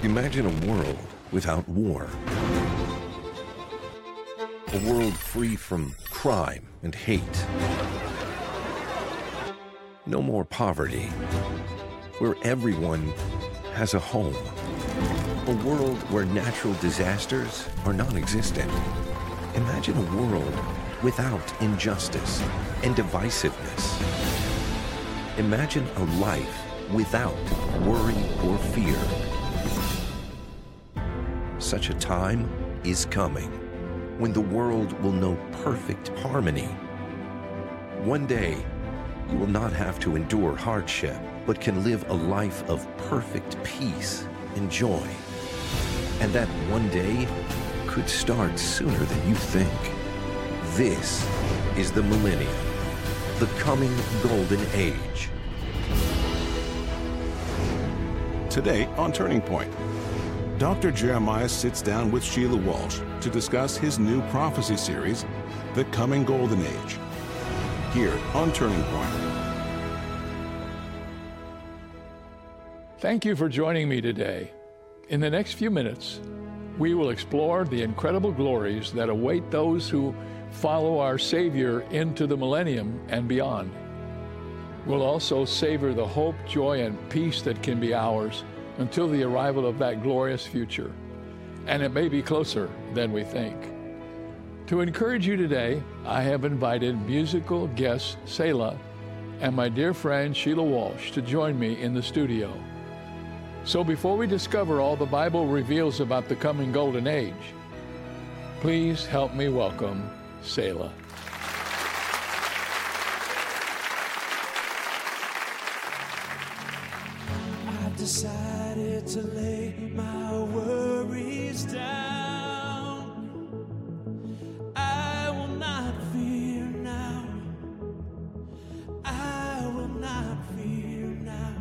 Imagine a world without war. A world free from crime and hate. No more poverty, where everyone has a home. A world where natural disasters are non-existent. Imagine a world without injustice and divisiveness. Imagine a life without worry or fear. Such a time is coming when the world will know perfect harmony. One day, you will not have to endure hardship, but can live a life of perfect peace and joy. And that one day could start sooner than you think. This is the millennium, the coming golden age. Today on Turning Point, Dr. Jeremiah sits down with Sheila Walsh to discuss his new prophecy series, The Coming Golden Age, here on Turning Point. Thank you for joining me today. In the next few minutes, we will explore the incredible glories that await those who follow our Savior into the millennium and beyond. We'll also savor the hope, joy, and peace that can be ours until the arrival of that glorious future. And it may be closer than we think. To encourage you today, I have invited musical guest Selah and my dear friend Sheila Walsh to join me in the studio. So before we discover all the Bible reveals about the coming golden age, please help me welcome Selah. I've decided to lay my worries down. I will not fear now. I will not fear now.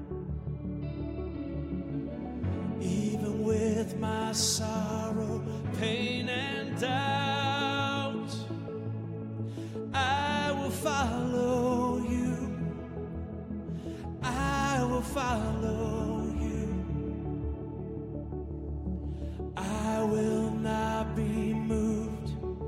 Even with my sorrow, pain, and doubt, I will follow you. I will follow you. I will not be moved.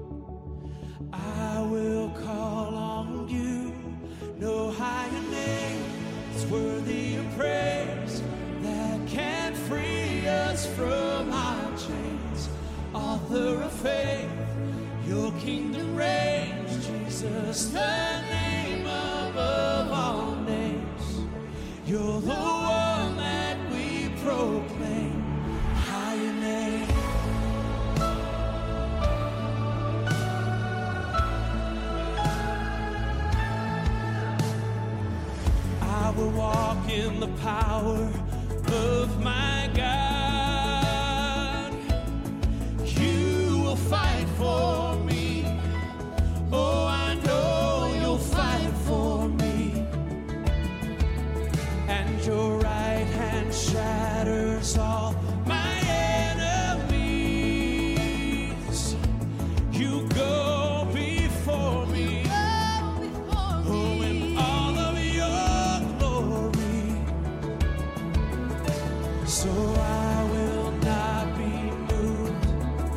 I will call on you. No higher name is worthy of praise that can free us from our chains. Author of faith, your kingdom reigns, Jesus, the name above all names. You're the one that we proclaim. Higher name. I will walk in the power of my God. You will fight for me. Oh, I know you'll fight for me. And your right hand shatters all my enemies. You go before me. Oh, in all of your glory. So I will not be moved.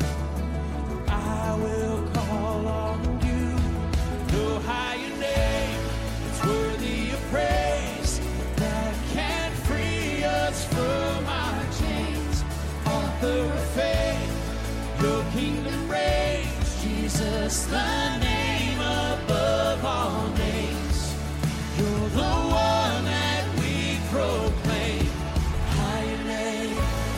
I will call on you. No higher name is worthy of praise that can free us from our chains. Author of faith, your kingdom reigns. Jesus, the name above all names. You're the one that we proclaim. Higher name.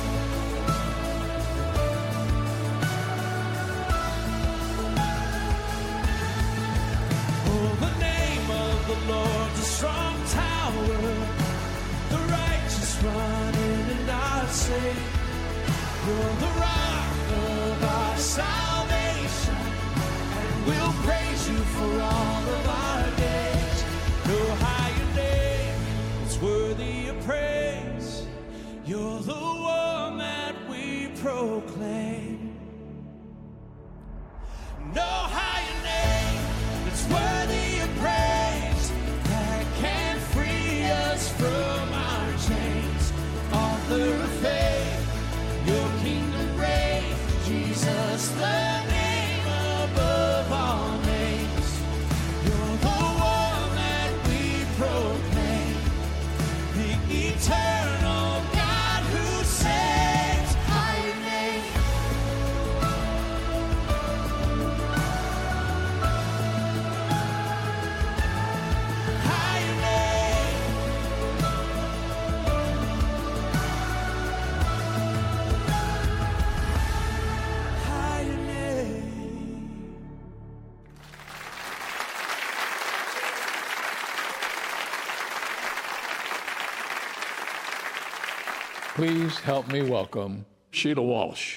Oh, the name of the Lord's a strong tower. The righteous run in and are safe. You're the rock of our salvation, and we'll praise you for all of our days. No higher name is worthy of praise. You're the one that we proclaim. No higher name is worthy of praise that can free us from our chains. Author of faith, Please help me welcome Sheila Walsh.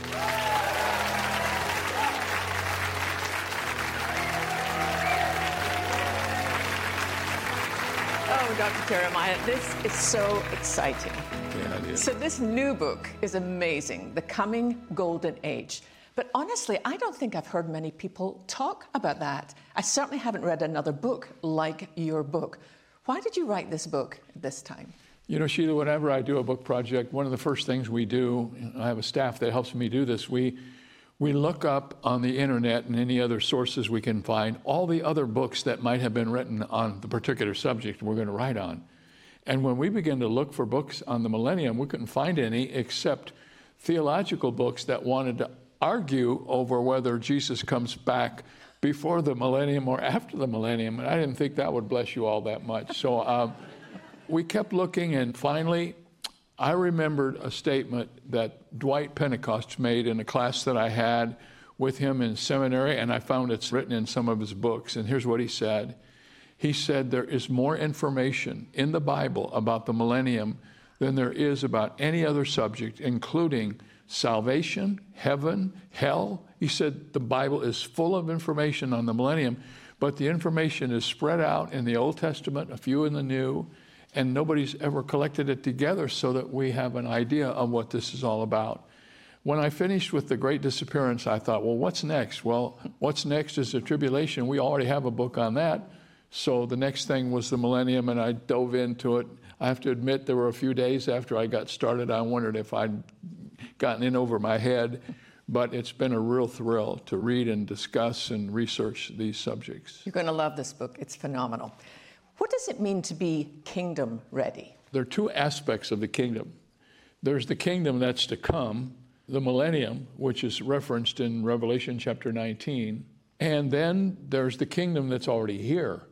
Oh, Dr. Jeremiah, this is so exciting. Yeah, it is. So this new book is amazing, The Coming Golden Age. But honestly, I don't think I've heard many people talk about that. I certainly haven't read another book like your book. Why did you write this book this time? You know, Sheila, whenever I do a book project, one of the first things we do, I have a staff that helps me do this, we look up on the internet and any other sources we can find all the other books that might have been written on the particular subject we're going to write on. And when we began to look for books on the millennium, we couldn't find any except theological books that wanted to argue over whether Jesus comes back before the millennium or after the millennium. And I didn't think that would bless you all that much. So we kept looking, and finally, I remembered a statement that Dwight Pentecost made in a class that I had with him in seminary, and I found it's written in some of his books. And here's what he said. He said, there is more information in the Bible about the millennium than there is about any other subject, including salvation, heaven, hell. He said the Bible is full of information on the millennium, but the information is spread out in the Old Testament, a few in the New, and nobody's ever collected it together so that we have an idea of what this is all about. When I finished with the Great Disappearance, I thought, well, what's next? Well, what's next is the tribulation. We already have a book on that. So the next thing was the millennium, and I dove into it. I have to admit, there were a few days after I got started, I wondered if I'd gotten in over my head. But it's been a real thrill to read and discuss and research these subjects. You're going to love this book. It's phenomenal. What does it mean to be kingdom ready? There are two aspects of the kingdom. There's the kingdom that's to come, the millennium, which is referenced in Revelation chapter 19. And then there's the kingdom that's already here.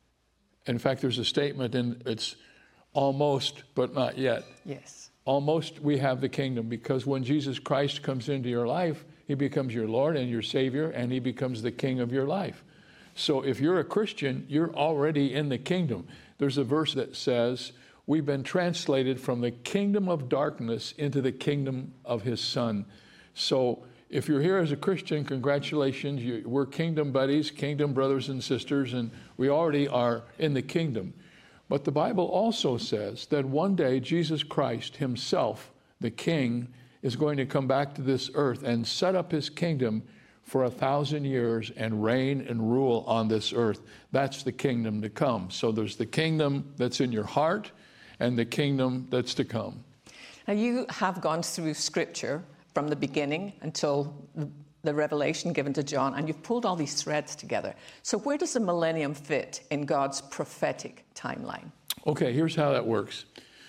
In fact, there's a statement, and it's almost, but not yet. Yes. Almost we have the kingdom, because when Jesus Christ comes into your life, he becomes your Lord and your Savior, and he becomes the king of your life. So if you're a Christian, you're already in the kingdom. There's a verse that says, we've been translated from the kingdom of darkness into the kingdom of his Son. So if you're here as a Christian, congratulations. We're kingdom buddies, kingdom brothers and sisters, and we already are in the kingdom. But the Bible also says that one day Jesus Christ himself, the King, is going to come back to this earth and set up his kingdom for 1,000 years and reign and rule on this earth. That's the kingdom to come. So there's the kingdom that's in your heart and the kingdom that's to come. Now, you have gone through Scripture from the beginning until the revelation given to John, and you've pulled all these threads together. So where does the millennium fit in God's prophetic timeline? Okay, here's how that works.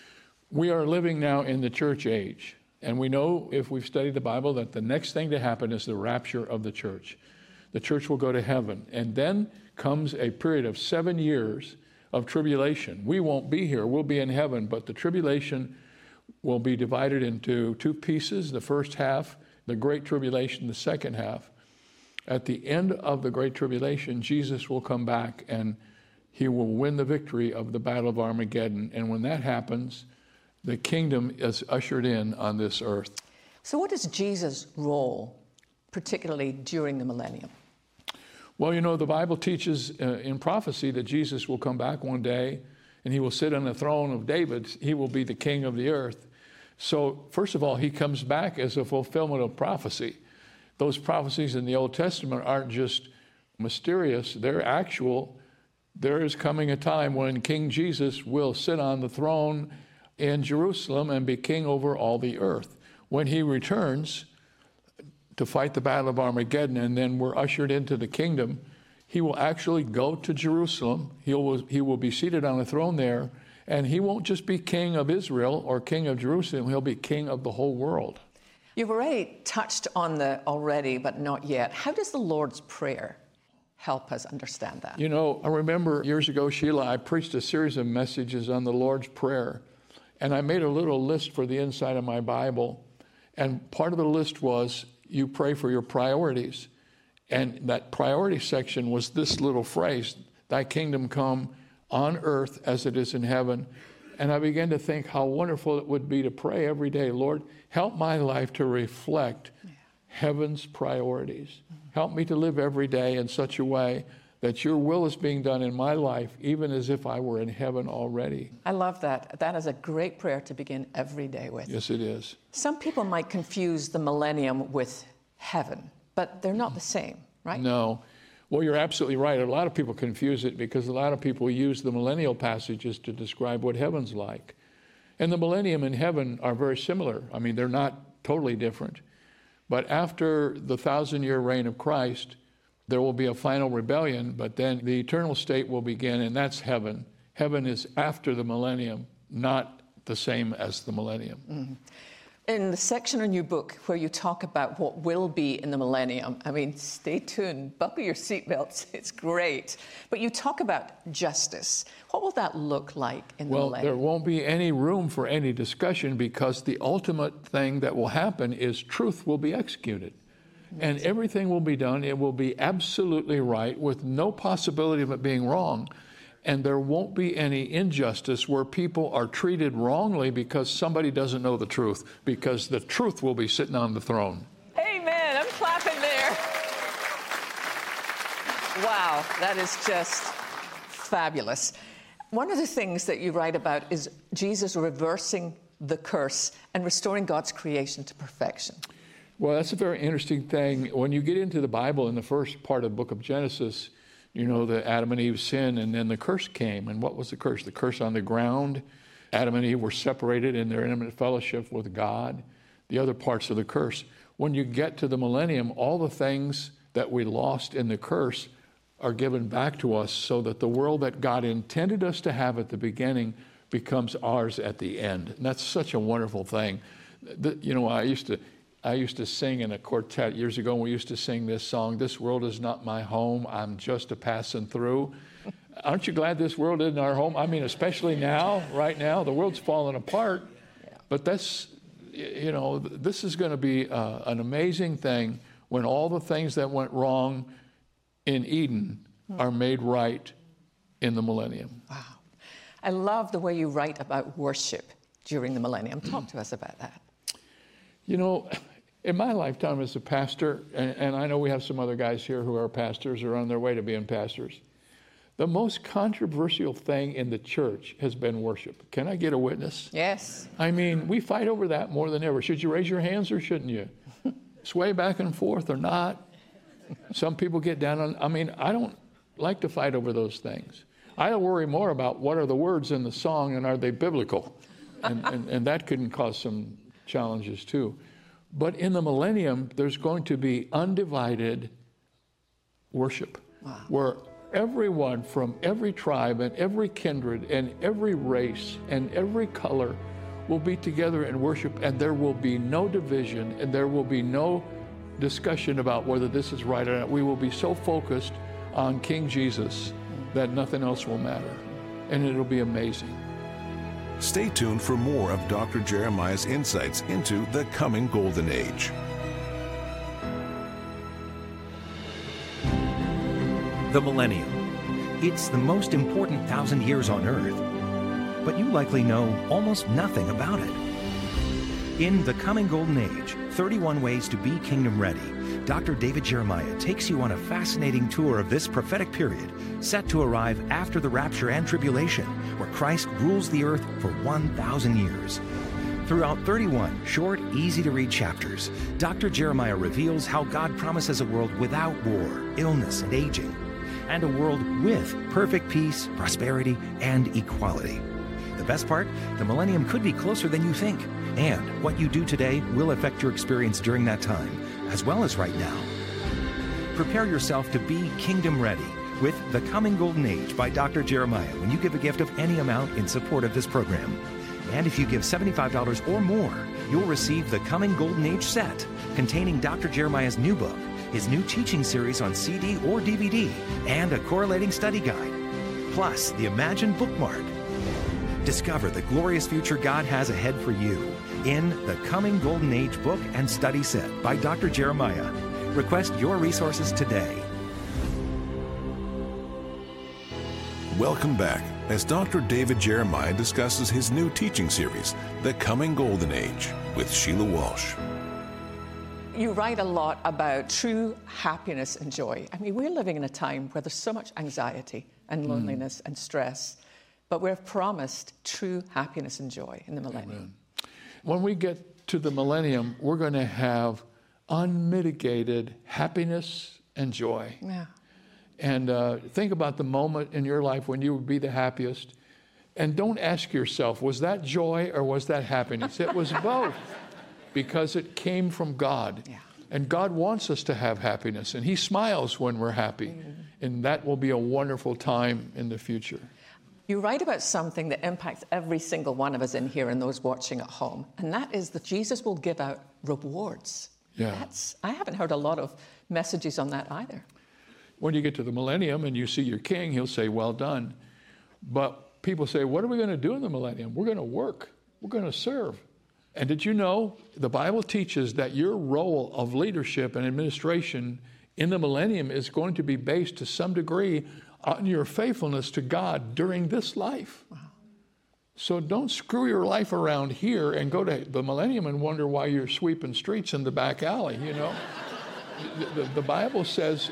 We are living now in the church age, and we know, if we've studied the Bible, that the next thing to happen is the rapture of the church. The church will go to heaven, and then comes a period of 7 years of tribulation. We won't be here, we'll be in heaven, but the tribulation will be divided into two pieces. The first half, the Great Tribulation, the second half. At the end of the Great Tribulation, Jesus will come back and he will win the victory of the Battle of Armageddon. And when that happens, the kingdom is ushered in on this earth. So what is Jesus' role, particularly during the millennium? Well, you know, the Bible teaches in prophecy that Jesus will come back one day and he will sit on the throne of David. He will be the king of the earth. So, first of all, he comes back as a fulfillment of prophecy. Those prophecies in the Old Testament aren't just mysterious, they're actual. There is coming a time when King Jesus will sit on the throne in Jerusalem and be king over all the earth. When he returns to fight the Battle of Armageddon, and then we're ushered into the kingdom, he will actually go to Jerusalem. He will be seated on a throne there, and he won't just be king of Israel or king of Jerusalem, he'll be king of the whole world. You've already touched on the already, but not yet. How does the Lord's Prayer help us understand that? You know, I remember years ago, Sheila, I preached a series of messages on the Lord's Prayer, and I made a little list for the inside of my Bible, and part of the list was, you pray for your priorities. And that priority section was this little phrase, thy kingdom come on earth as it is in heaven. And I began to think how wonderful it would be to pray every day, Lord, help my life to reflect heaven's priorities. Help me to live every day in such a way that your will is being done in my life, even as if I were in heaven already. I love that. That is a great prayer to begin every day with. Yes, it is. Some people might confuse the millennium with heaven, but they're not the same, right? No. Well, you're absolutely right. A lot of people confuse it because a lot of people use the millennial passages to describe what heaven's like. And the millennium and heaven are very similar. I mean, they're not totally different. But after the 1,000-year reign of Christ, there will be a final rebellion, but then the eternal state will begin, and that's heaven. Heaven is after the millennium, not the same as the millennium. Mm-hmm. In the section in your book where you talk about what will be in the millennium, I mean, stay tuned, buckle your seatbelts, it's great. But you talk about justice. What will that look like in the millennium? Well, there won't be any room for any discussion because the ultimate thing that will happen is truth will be executed. And everything will be done. It will be absolutely right with no possibility of it being wrong. And there won't be any injustice where people are treated wrongly because somebody doesn't know the truth, because the truth will be sitting on the throne. Amen. I'm clapping there. Wow, that is just fabulous. One of the things that you write about is Jesus reversing the curse and restoring God's creation to perfection. Well, that's a very interesting thing. When you get into the Bible in the first part of the book of Genesis, you know, the Adam and Eve sin, and then the curse came. And what was the curse? The curse on the ground. Adam and Eve were separated in their intimate fellowship with God. The other parts of the curse. When you get to the millennium, all the things that we lost in the curse are given back to us so that the world that God intended us to have at the beginning becomes ours at the end. And that's such a wonderful thing. You know, I used to sing in a quartet years ago, and we used to sing this song, "This world is not my home, I'm just a passing through." Aren't you glad this world isn't our home? I mean, especially now, right now, the world's falling apart. But that's, you know, this is going to be an amazing thing when all the things that went wrong in Eden are made right in the millennium. Wow. I love the way you write about worship during the millennium. Talk to us about that. You know, in my lifetime as a pastor, and I know we have some other guys here who are pastors or on their way to being pastors, the most controversial thing in the church has been worship. Can I get a witness? Yes. I mean, we fight over that more than ever. Should you raise your hands or shouldn't you? Sway back and forth or not? Some people get down on, I mean, I don't like to fight over those things. I worry more about what are the words in the song and are they biblical? And that can cause some challenges too. But in the millennium, there's going to be undivided worship. Wow. Where everyone from every tribe and every kindred and every race and every color will be together in worship, and there will be no division and there will be no discussion about whether this is right or not. We will be so focused on King Jesus that nothing else will matter, and it'll be amazing. Stay tuned for more of Dr. Jeremiah's insights into the coming golden age. The millennium. It's the most important 1,000 years on earth, but you likely know almost nothing about it. In The Coming Golden Age, 31 Ways to Be Kingdom Ready, Dr. David Jeremiah takes you on a fascinating tour of this prophetic period set to arrive after the rapture and tribulation, where Christ rules the earth for 1,000 years. Throughout 31 short, easy-to-read chapters, Dr. Jeremiah reveals how God promises a world without war, illness, and aging, and a world with perfect peace, prosperity, and equality. The best part, the millennium could be closer than you think, and what you do today will affect your experience during that time, as well as right now. Prepare yourself to be kingdom ready with The Coming Golden Age by Dr. Jeremiah when you give a gift of any amount in support of this program. And if you give $75 or more, you'll receive The Coming Golden Age set containing Dr. Jeremiah's new book, his new teaching series on CD or DVD, and a correlating study guide, plus the Imagine bookmark. Discover the glorious future God has ahead for you in The Coming Golden Age book and study set by Dr. Jeremiah. Request your resources today. Welcome back as Dr. David Jeremiah discusses his new teaching series, The Coming Golden Age, with Sheila Walsh. You write a lot about true happiness and joy. I mean, we're living in a time where there's so much anxiety and loneliness and stress, but we're promised true happiness and joy in the millennium. Amen. When we get to the millennium, we're going to have unmitigated happiness and joy. Yeah. And think about the moment in your life when you would be the happiest. And don't ask yourself, was that joy or was that happiness? It was both, because it came from God. Yeah. And God wants us to have happiness, and He smiles when we're happy. And that will be a wonderful time in the future. You write about something that impacts every single one of us in here and those watching at home, and that is that Jesus will give out rewards. Yeah. I haven't heard a lot of messages on that either. When you get to the millennium and you see your king, He'll say, well done. But people say, what are we going to do in the millennium? We're going to work. We're going to serve. And did you know the Bible teaches that your role of leadership and administration in the millennium is going to be based to some degree on your faithfulness to God during this life. Wow. So don't screw your life around here and go to the millennium and wonder why you're sweeping streets in the back alley, you know. The Bible says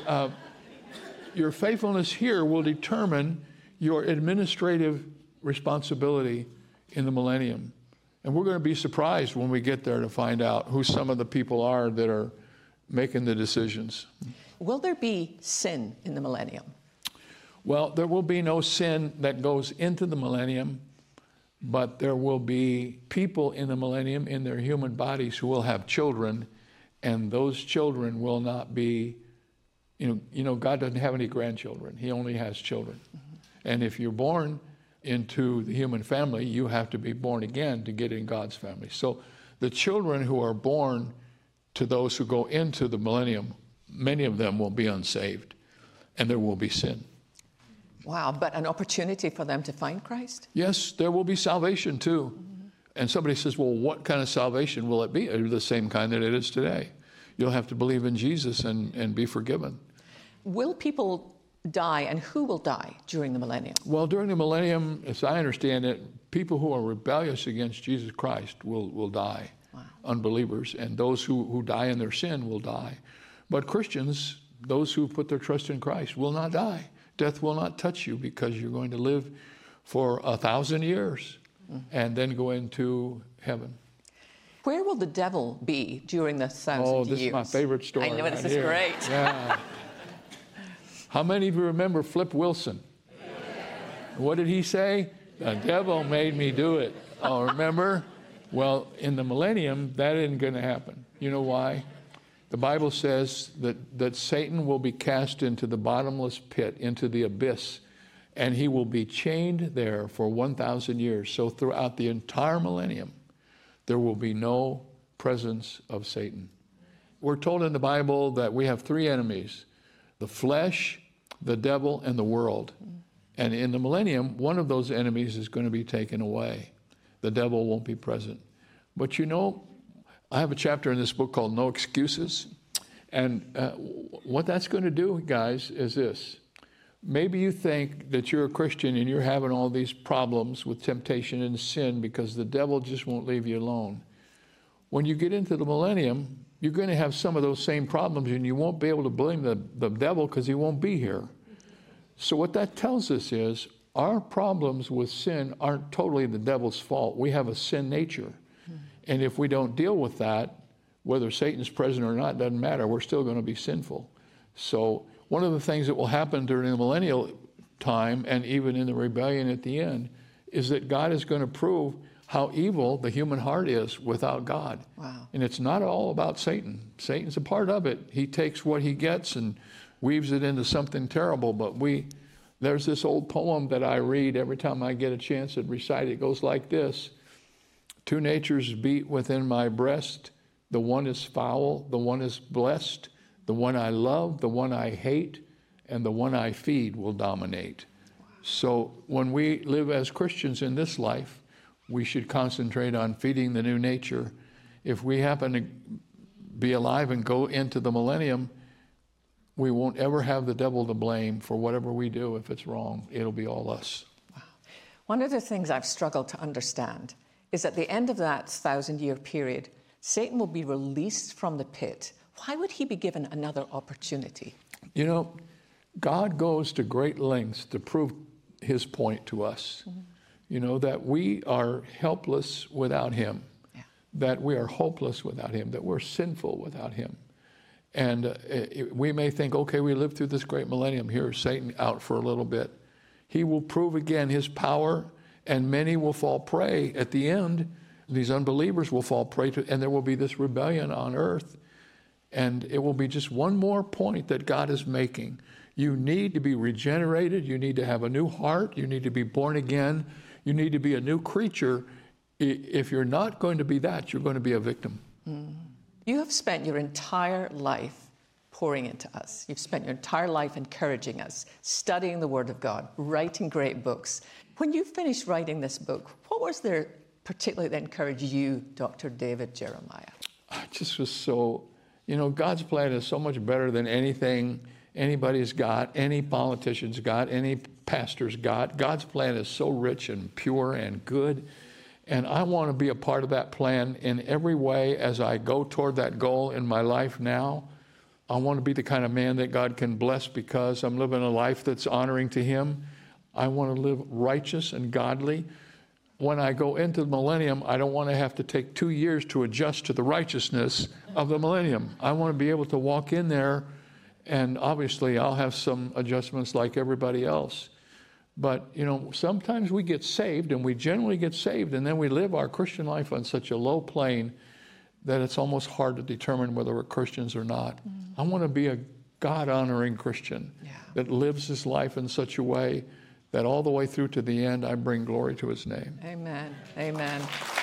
your faithfulness here will determine your administrative responsibility in the millennium. And we're going to be surprised when we get there to find out who some of the people are that are making the decisions. Will there be sin in the millennium? Well, there will be no sin that goes into the millennium, but there will be people in the millennium in their human bodies who will have children, and those children will not be, you know, God doesn't have any grandchildren. He only has children. Mm-hmm. And if you're born into the human family, you have to be born again to get in God's family. So the children who are born to those who go into the millennium, many of them will be unsaved, and there will be sin. Wow, but an opportunity for them to find Christ? Yes, there will be salvation too. Mm-hmm. And somebody says, well, what kind of salvation will it be? It'll be the same kind that it is today. You'll have to believe in Jesus and be forgiven. Will people die, and who will die during the millennium? Well, during the millennium, as I understand it, people who are rebellious against Jesus Christ will die. Wow. Unbelievers, and those who die in their sin will die. But Christians, those who put their trust in Christ, will not die. Death will not touch you, because you're going to live for 1,000 years and then go into heaven. Where will the devil be during the 1,000 years? Oh, this is my favorite story. I know, right this is here. great. Yeah. How many of you remember Flip Wilson? What did he say? The devil made me do it. Oh, remember? Well, in the millennium, that isn't going to happen. You know why? The Bible says that Satan will be cast into the bottomless pit, into the abyss, and he will be chained there for 1,000 years. So throughout the entire millennium, there will be no presence of Satan. We're told in the Bible that we have three enemies: the flesh, the devil, and the world. And in the millennium, one of those enemies is going to be taken away. The devil won't be present. But you know, I have a chapter in this book called No Excuses. And what that's going to do, guys, is this. Maybe you think that you're a Christian and you're having all these problems with temptation and sin because the devil just won't leave you alone. When you get into the millennium, you're going to have some of those same problems, and you won't be able to blame the devil because he won't be here. So what that tells us is our problems with sin aren't totally the devil's fault. We have a sin nature. And if we don't deal with that, whether Satan's present or not, doesn't matter. We're still going to be sinful. So one of the things that will happen during the millennial time, and even in the rebellion at the end, is that God is going to prove how evil the human heart is without God. Wow. And it's not all about Satan. Satan's a part of it. He takes what he gets and weaves it into something terrible. But there's this old poem that I read every time I get a chance to recite it. It goes like this: two natures beat within my breast. The one is foul, the one is blessed. The one I love, the one I hate, and the one I feed will dominate. So when we live as Christians in this life, we should concentrate on feeding the new nature. If we happen to be alive and go into the millennium, we won't ever have the devil to blame for whatever we do. If it's wrong, it'll be all us. Wow. One of the things I've struggled to understand is at the end of that 1,000-year period, Satan will be released from the pit. Why would he be given another opportunity? You know, God goes to great lengths to prove his point to us. Mm-hmm. You know, that we are helpless without him, that we are hopeless without him, that we're sinful without him. And we may think, okay, we lived through this great millennium. Here's Satan out for a little bit. He will prove again his power, and many will fall prey at the end. These unbelievers will fall prey to, and there will be this rebellion on earth. And it will be just one more point that God is making. You need to be regenerated. You need to have a new heart. You need to be born again. You need to be a new creature. If you're not going to be that, you're going to be a victim. Mm. You have spent your entire life pouring into us. You've spent your entire life encouraging us, studying the Word of God, writing great books. When you finished writing this book, what was there particularly that encouraged you, Dr. David Jeremiah? I just was so, you know, God's plan is so much better than anything anybody's got, any politician's got, any pastor's got. God's plan is so rich and pure and good. And I want to be a part of that plan in every way as I go toward that goal in my life now. I want to be the kind of man that God can bless because I'm living a life that's honoring to him. I want to live righteous and godly. When I go into the millennium, I don't want to have to take 2 years to adjust to the righteousness of the millennium. I want to be able to walk in there, and obviously I'll have some adjustments like everybody else. But, you know, sometimes we get saved, and we generally get saved, and then we live our Christian life on such a low plane that it's almost hard to determine whether we're Christians or not. I want to be a God-honoring Christian that lives his life in such a way that all the way through to the end, I bring glory to his name. Amen. Amen.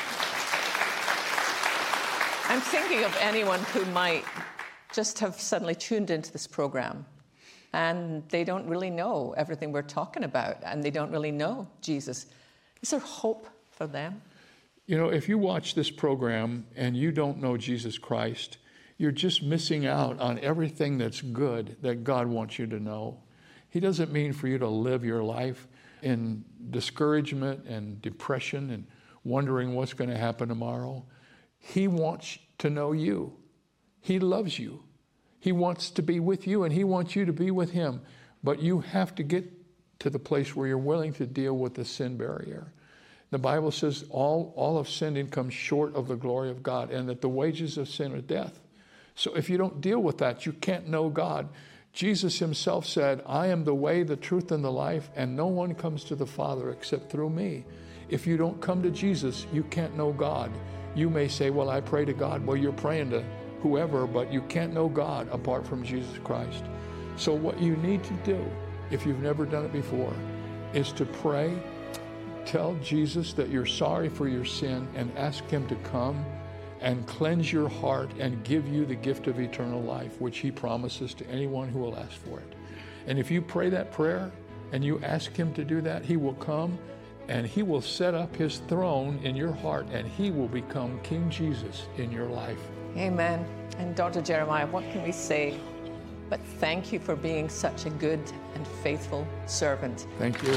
I'm thinking of anyone who might just have suddenly tuned into this program, and they don't really know everything we're talking about, and they don't really know Jesus. Is there hope for them? You know, if you watch this program and you don't know Jesus Christ, you're just missing out on everything that's good that God wants you to know. He doesn't mean for you to live your life in discouragement and depression and wondering what's going to happen tomorrow. He wants to know you. He loves you. He wants to be with you, and he wants you to be with him. But you have to get to the place where you're willing to deal with the sin barrier. The Bible says all have sinned and come short of the glory of God, and that the wages of sin are death. So if you don't deal with that, you can't know God. Jesus himself said, I am the way, the truth, and the life, and no one comes to the Father except through me. If you don't come to Jesus, you can't know God. You may say, well, I pray to God. Well, you're praying to whoever, but you can't know God apart from Jesus Christ. So what you need to do, if you've never done it before, is to pray, tell Jesus that you're sorry for your sin, and ask him to come and cleanse your heart and give you the gift of eternal life, which he promises to anyone who will ask for it. And if you pray that prayer and you ask him to do that, he will come and he will set up his throne in your heart, and he will become King Jesus in your life. Amen. And Dr. Jeremiah, what can we say? But thank you for being such a good and faithful servant. Thank you.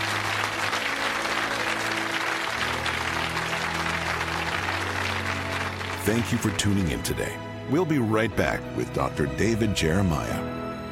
Thank you for tuning in today. We'll be right back with Dr. David Jeremiah.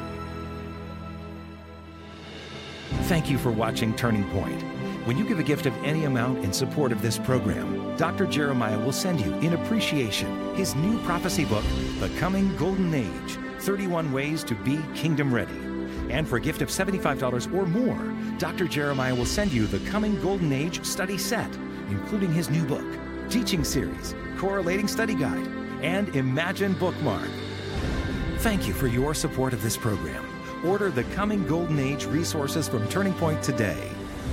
Thank you for watching Turning Point. When you give a gift of any amount in support of this program, Dr. Jeremiah will send you, in appreciation, his new prophecy book, The Coming Golden Age, 31 Ways to Be Kingdom Ready. And for a gift of $75 or more, Dr. Jeremiah will send you the Coming Golden Age study set, including his new book, teaching series, correlating study guide, and Imagine bookmark. Thank you for your support of this program. Order the Coming Golden Age resources from Turning Point today.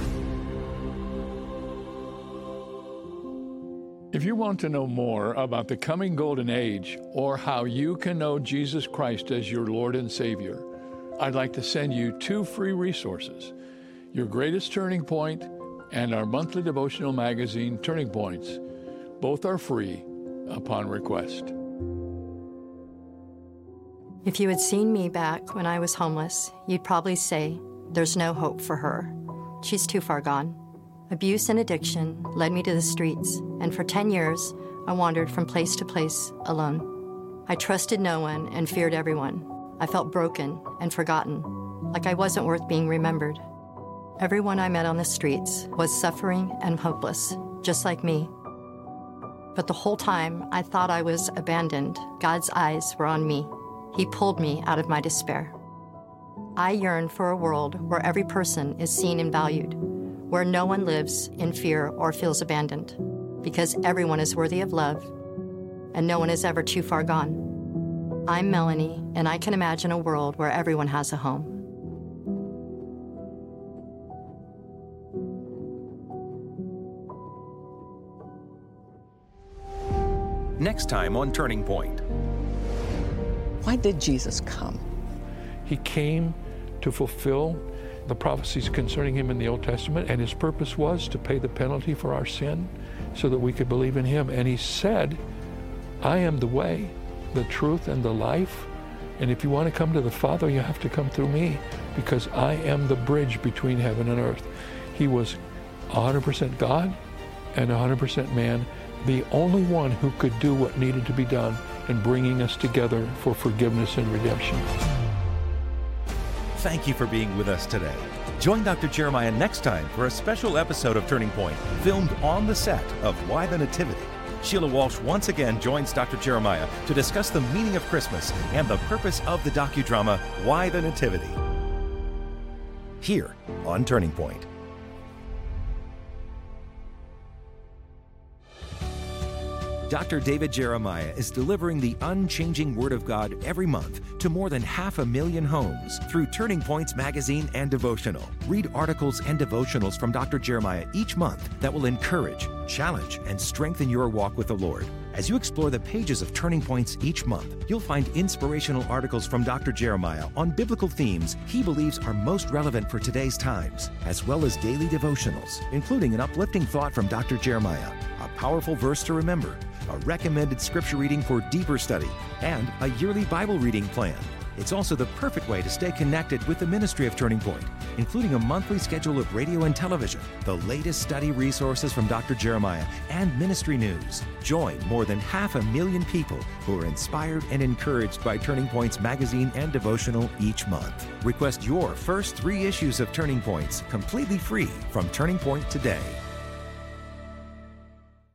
If you want to know more about the coming golden age or how you can know Jesus Christ as your Lord and Savior, I'd like to send you 2 free resources: Your Greatest Turning Point and our monthly devotional magazine, Turning Points. Both are free upon request. If you had seen me back when I was homeless, you'd probably say, there's no hope for her. She's too far gone. Abuse and addiction led me to the streets, and for 10 years, I wandered from place to place alone. I trusted no one and feared everyone. I felt broken and forgotten, like I wasn't worth being remembered. Everyone I met on the streets was suffering and hopeless, just like me. But the whole time I thought I was abandoned, God's eyes were on me. He pulled me out of my despair. I yearn for a world where every person is seen and valued, where no one lives in fear or feels abandoned, because everyone is worthy of love, and no one is ever too far gone. I'm Melanie, and I can imagine a world where everyone has a home. Next time on Turning Point. Why did Jesus come? He came to fulfill the prophecies concerning him in the Old Testament, and his purpose was to pay the penalty for our sin so that we could believe in him. And he said, I am the way, the truth, and the life. And if you want to come to the Father, you have to come through me, because I am the bridge between heaven and earth. He was 100% God and 100% man, the only one who could do what needed to be done in bringing us together for forgiveness and redemption. Thank you for being with us today. Join Dr. Jeremiah next time for a special episode of Turning Point, filmed on the set of Why the Nativity. Sheila Walsh once again joins Dr. Jeremiah to discuss the meaning of Christmas and the purpose of the docudrama Why the Nativity. Here on Turning Point. Dr. David Jeremiah is delivering the unchanging Word of God every month to more than 500,000 homes through Turning Points magazine and devotional. Read articles and devotionals from Dr. Jeremiah each month that will encourage, challenge, and strengthen your walk with the Lord. As you explore the pages of Turning Points each month, you'll find inspirational articles from Dr. Jeremiah on biblical themes he believes are most relevant for today's times, as well as daily devotionals, including an uplifting thought from Dr. Jeremiah, a powerful verse to remember, a recommended scripture reading for deeper study, and a yearly Bible reading plan. It's also the perfect way to stay connected with the ministry of Turning Point, including a monthly schedule of radio and television, the latest study resources from Dr. Jeremiah, and ministry news. Join more than 500,000 people who are inspired and encouraged by Turning Point's magazine and devotional each month. Request your first 3 issues of Turning Points completely free from Turning Point today.